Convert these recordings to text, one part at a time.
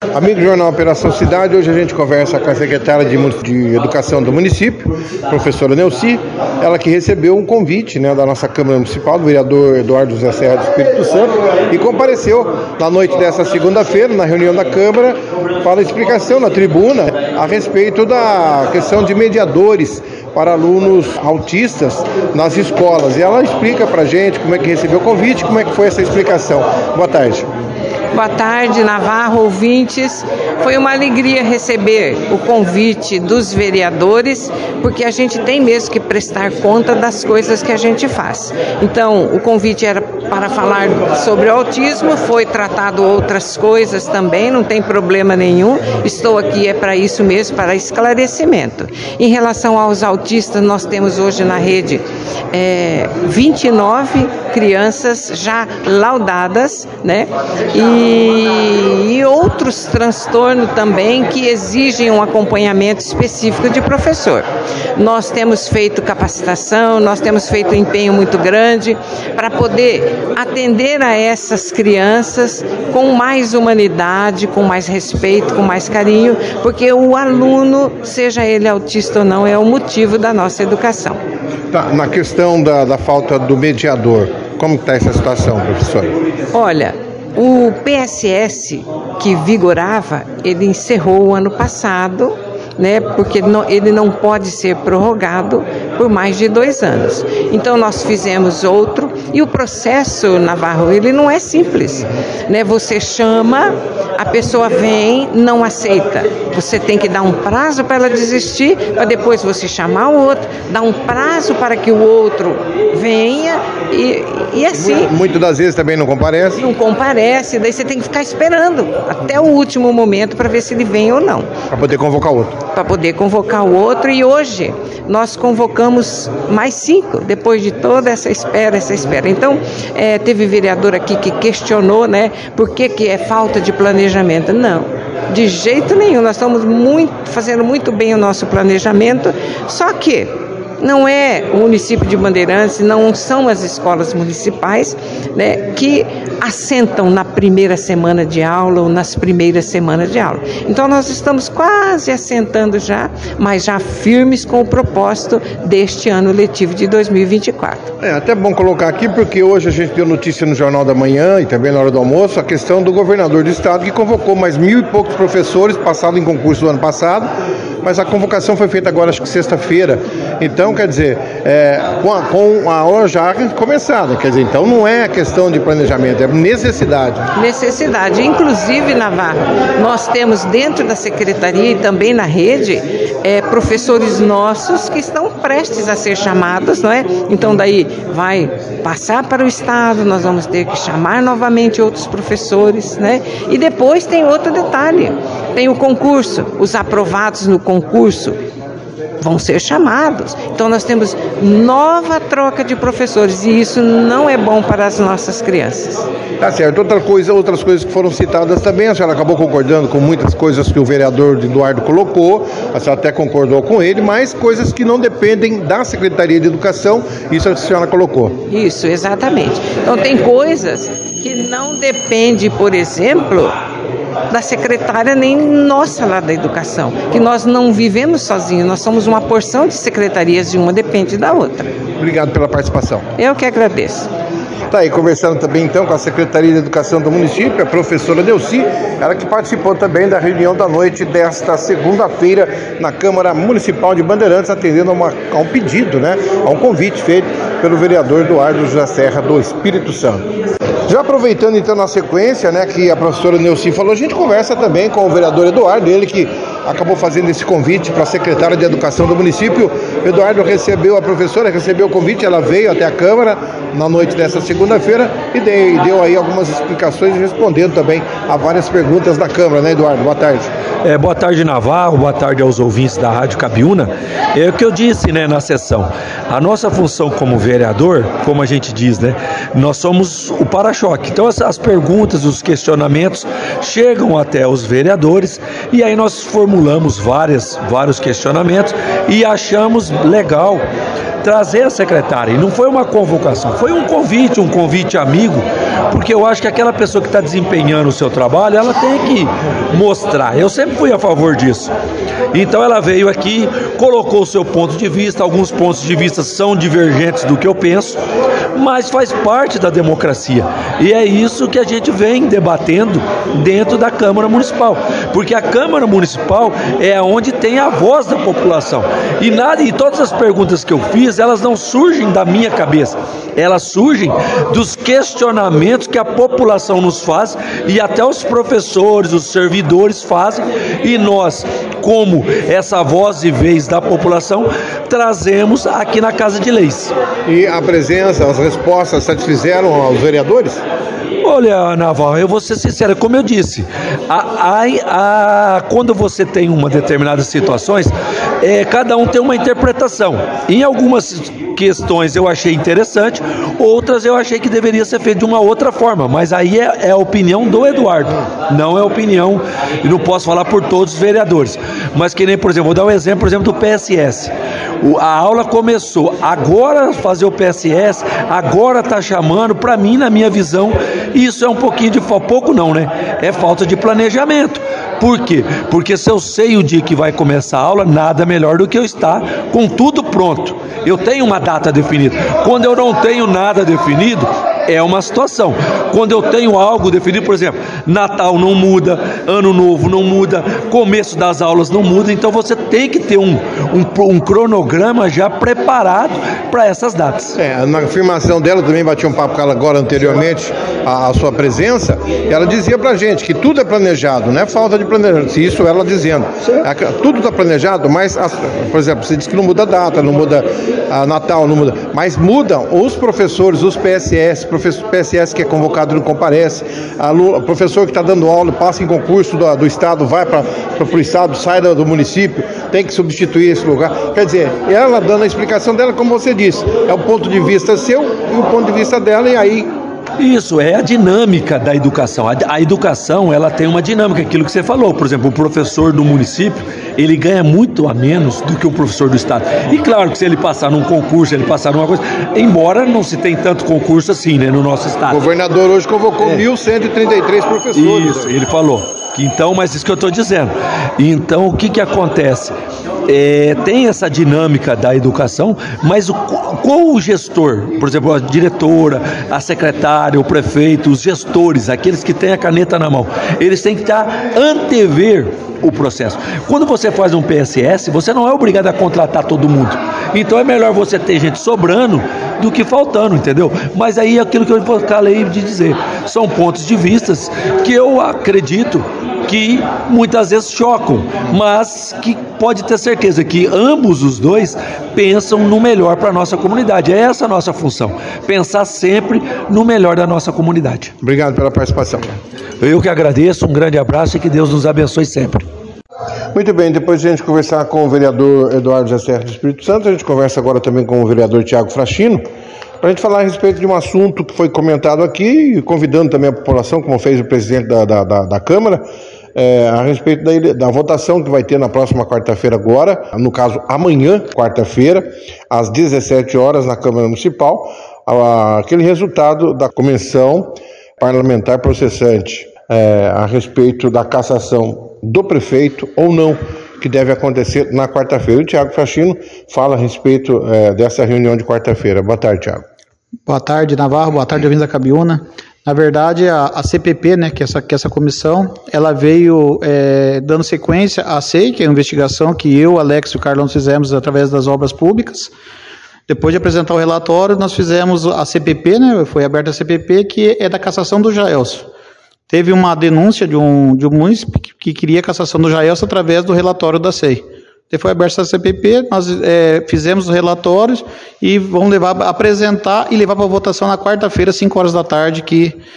Amigo do Jornal Operação Cidade, hoje a gente conversa com a secretária de Educação do município, professora Neuci, ela que recebeu um convite, né, da nossa Câmara Municipal, do vereador Eduardo José Serra do Espírito Santo, e compareceu na noite dessa segunda-feira, na reunião da Câmara, para explicação na tribuna a respeito da questão de mediadores para alunos autistas nas escolas. E ela explica para a gente como é que recebeu o convite, como é que foi essa explicação. Boa tarde. Boa tarde, Navarro, ouvintes. Foi uma alegria receber o convite dos vereadores, porque a gente tem mesmo que prestar conta das coisas que a gente faz. Então, o convite era para falar sobre o autismo, foi tratado outras coisas também, não tem problema nenhum. Estou aqui para isso mesmo, para esclarecimento. Em relação aos autistas, nós temos hoje na rede 29 crianças já laudadas, né? E outros transtornos também que exigem um acompanhamento específico de professor. Nós temos feito capacitação, nós temos feito um empenho muito grande para poder atender a essas crianças com mais humanidade, com mais respeito, com mais carinho, porque o aluno, seja ele autista ou não, é o motivo da nossa educação. Tá, na questão da falta do mediador, como está essa situação, professora? Olha, o PSS que vigorava, ele encerrou o ano passado, né, porque ele não pode ser prorrogado por mais de 2 anos. Então nós fizemos outro, e o processo, Navarro, ele não é simples, né? Você chama, a pessoa vem, não aceita. Você tem que dar um prazo para ela desistir, para depois você chamar o outro, dar um prazo para que o outro venha e assim. Muitas das vezes também não comparece? Não comparece, daí você tem que ficar esperando até o último momento para ver se ele vem ou não. Para poder convocar outro. Para poder convocar o outro, e hoje nós convocamos mais 5, depois de toda essa espera. Então, teve vereador aqui que questionou, né, por que é falta de planejamento. Não, de jeito nenhum, nós estamos fazendo muito bem o nosso planejamento, só que não é o município de Bandeirantes, não são as escolas municipais, né, que assentam na primeira semana de aula ou nas primeiras semanas de aula. Então nós estamos quase assentando já, mas já firmes com o propósito deste ano letivo de 2024. É até bom colocar aqui, porque hoje a gente deu notícia no Jornal da Manhã e também na hora do almoço, a questão do governador do estado que convocou mais 1.000 e poucos professores, passados em concurso do ano passado, mas a convocação foi feita agora, acho que sexta-feira. Então, quer dizer, com a hora já começada, quer dizer, então não é questão de planejamento, é necessidade. Necessidade. Inclusive, Navarro, nós temos dentro da secretaria e também na rede, professores nossos que estão prestes a ser chamados, não é? Então, daí vai passar para o estado, nós vamos ter que chamar novamente outros professores, né? E depois tem outro detalhe, tem o concurso, os aprovados no concurso vão ser chamados. Então nós temos nova troca de professores e isso não é bom para as nossas crianças. Tá certo. Outras coisas que foram citadas também, a senhora acabou concordando com muitas coisas que o vereador Eduardo colocou, a senhora até concordou com ele, mas coisas que não dependem da Secretaria de Educação, isso a senhora colocou. Isso, exatamente. Então tem coisas que não dependem, por exemplo, da secretária nem nossa lá da educação, que nós não vivemos sozinhos, nós somos uma porção de secretarias e uma depende da outra. Obrigado pela participação. Eu que agradeço. Tá aí, conversando também então com a Secretaria de Educação do município, a professora Neuci, ela que participou também da reunião da noite desta segunda-feira na Câmara Municipal de Bandeirantes, atendendo a um pedido, né, a um convite feito pelo vereador Eduardo José Serra do Espírito Santo. Já aproveitando então na sequência, né, que a professora Neuci falou, a gente conversa também com o vereador Eduardo, ele que acabou fazendo esse convite para a secretária de Educação do município. Eduardo recebeu, a professora recebeu o convite, ela veio até a Câmara na noite dessa segunda-feira e deu aí algumas explicações, respondendo também a várias perguntas da Câmara, né, Eduardo? Boa tarde. Boa tarde, Navarro, boa tarde aos ouvintes da Rádio Cabiúna. É o que eu disse, né, na sessão. A nossa função como vereador, como a gente diz, né, nós somos o para para-choque. Então as perguntas, os questionamentos chegam até os vereadores e aí nós formulamos vários questionamentos e achamos legal trazer a secretária. E não foi uma convocação, foi um convite amigo, porque eu acho que aquela pessoa que está desempenhando o seu trabalho, ela tem que mostrar. Eu sempre fui a favor disso. Então ela veio aqui, colocou o seu ponto de vista, alguns pontos de vista são divergentes do que eu penso, mas faz parte da democracia. E é isso que a gente vem debatendo dentro da Câmara Municipal, porque a Câmara Municipal é onde tem a voz da população. E todas as perguntas que eu fiz, elas não surgem da minha cabeça, elas surgem dos questionamentos que a população nos faz e até os professores, os servidores fazem, e nós, como essa voz e vez da população, trazemos aqui na Casa de Leis. E a presença, as respostas satisfizeram aos vereadores? Olha, Naval, eu vou ser sincero, como eu disse, quando você tem uma determinadas situações, cada um tem uma interpretação. Em algumas questões eu achei interessante, outras eu achei que deveria ser feito de uma outra forma, mas aí é a opinião do Eduardo, não é a opinião, e não posso falar por todos os vereadores, mas que nem, por exemplo, vou dar um exemplo, por exemplo, do PSS. A aula começou, agora fazer o PSS, agora está chamando, para mim, na minha visão, isso é um pouquinho de pouco não, né? É falta de planejamento. Por quê? Porque se eu sei o dia que vai começar a aula, nada melhor do que eu estar com tudo pronto. Eu tenho uma data definida. Quando eu não tenho nada definido, é uma situação. Quando eu tenho algo definido, por exemplo, Natal não muda, Ano Novo não muda, começo das aulas não muda, então você tem que ter um cronograma já preparado para essas datas. Na afirmação dela, também bati um papo com ela agora anteriormente, a sua presença, ela dizia pra gente que tudo é planejado, não é falta de planejamento, isso ela dizendo. Tudo está planejado, mas, por exemplo, você diz que não muda a data, não muda a Natal, não muda, mas mudam os professores, os PSS, PSS que é convocado não comparece, o professor que está dando aula passa em concurso do estado, vai para o estado, sai do município, tem que substituir esse lugar. Quer dizer, ela dando a explicação dela, como você disse, é o ponto de vista seu e o ponto de vista dela, e aí... Isso, é a dinâmica da educação. A educação, ela tem uma dinâmica, aquilo que você falou. Por exemplo, o professor do município, ele ganha muito a menos do que o professor do estado. E claro que se ele passar num concurso, ele passar numa coisa, embora não se tem tanto concurso assim, né, no nosso estado. O governador hoje convocou 1.133 professores. Isso, ele falou. Então, mas isso que eu estou dizendo. Então, o que acontece? Tem essa dinâmica da educação, mas qual o gestor, por exemplo, a diretora, a secretária, o prefeito, os gestores, aqueles que têm a caneta na mão, eles têm que antever o processo. Quando você faz um PSS, você não é obrigado a contratar todo mundo. Então é melhor você ter gente sobrando do que faltando, entendeu? Mas aí é aquilo que eu acabei de dizer, são pontos de vistas que eu acredito que muitas vezes chocam, mas que pode ter certeza que ambos os dois pensam no melhor para a nossa comunidade. É essa a nossa função, pensar sempre no melhor da nossa comunidade. Obrigado pela participação. Eu que agradeço, um grande abraço e que Deus nos abençoe sempre. Muito bem, depois de a gente conversar com o vereador Eduardo José Serra do Espírito Santo, a gente conversa agora também com o vereador Tiago Fraschino, para a gente falar a respeito de um assunto que foi comentado aqui, convidando também a população, como fez o presidente da Câmara, a respeito da votação que vai ter na próxima quarta-feira agora, no caso amanhã, quarta-feira, às 17 horas na Câmara Municipal, aquele resultado da Comissão Parlamentar Processante a respeito da cassação do prefeito ou não, que deve acontecer na quarta-feira. O Tiago Fraschino fala a respeito dessa reunião de quarta-feira. Boa tarde, Tiago. Boa tarde, Navarro. Boa tarde, ouvintes da Cabiúna. Na verdade, a CPP, né, que essa comissão, ela veio dando sequência à SEI, que é a investigação que eu, Alex e o Carlão fizemos através das obras públicas. Depois de apresentar o relatório, nós fizemos a CPP, né, foi aberta a CPP, que é da cassação do Jaelson. Teve uma denúncia de um munícipe que queria a cassação do Jaelson através do relatório da SEI. Depois foi aberta a CPP, nós fizemos os relatórios e vamos apresentar e levar para votação na quarta-feira, às 5 horas da tarde, que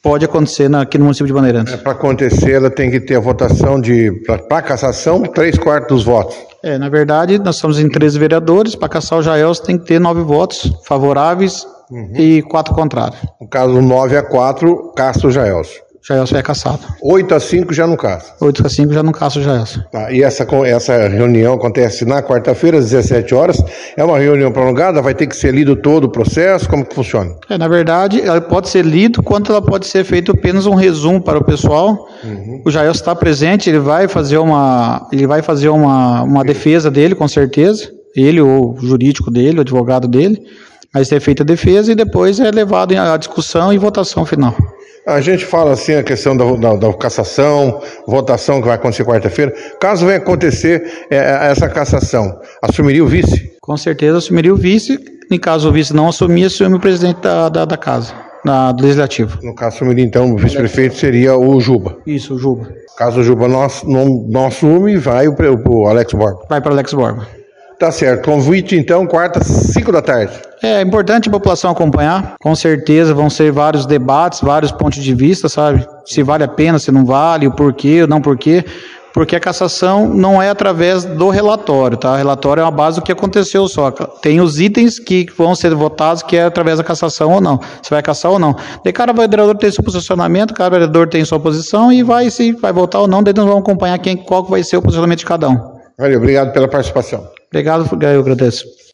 pode acontecer aqui no município de Bandeirantes. Para acontecer, ela tem que ter a votação para cassação, 3/4 dos votos. Na verdade, nós estamos em 13 vereadores, para caçar o Jaelson tem que ter 9 votos favoráveis e 4 contrários. No caso, 9-4, caça o Jaelson. Jaelson é caçado. 8-5 já não caça. 8-5 já não caça o Jaelson. Tá, e essa reunião acontece na quarta-feira, às 17 horas. É uma reunião prolongada? Vai ter que ser lido todo o processo? Como que funciona? Na verdade, ela pode ser lido, quanto ela pode ser feito apenas um resumo para o pessoal. O Jaelson está presente, ele vai fazer uma defesa dele, com certeza. Ele, ou o jurídico dele, o advogado dele. Vai ser feita a defesa e depois é levado à discussão e votação final. A gente fala assim a questão da cassação, votação que vai acontecer quarta-feira. Caso venha acontecer essa cassação, assumiria o vice? Com certeza assumiria o vice. Em caso o vice não assumir, assume o presidente da casa, do legislativo. No caso, assumiria então o vice-prefeito seria o Juba. Isso, o Juba. Caso o Juba não assume, vai o Alex Borba. Vai para o Alex Borba. Tá certo. Convite então, quarta, 5 da tarde. É importante a população acompanhar. Com certeza vão ser vários debates, vários pontos de vista, sabe? Se vale a pena, se não vale, o porquê, o não porquê. Porque a cassação não é através do relatório, tá? O relatório é uma base do que aconteceu só. Tem os itens que vão ser votados, que é através da cassação ou não. Se vai cassar ou não. Daí cada vereador tem seu posicionamento, cada vereador tem sua posição e se vai votar ou não, daí nós vamos acompanhar qual vai ser o posicionamento de cada um. Valeu, obrigado pela participação. Obrigado, eu agradeço.